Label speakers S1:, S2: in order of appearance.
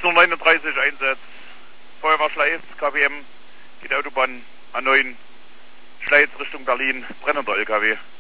S1: 139 Einsatz. Feuerwehr Schleiz, KWM, geht Autobahn A9, Schleiz Richtung Berlin, brennender LKW.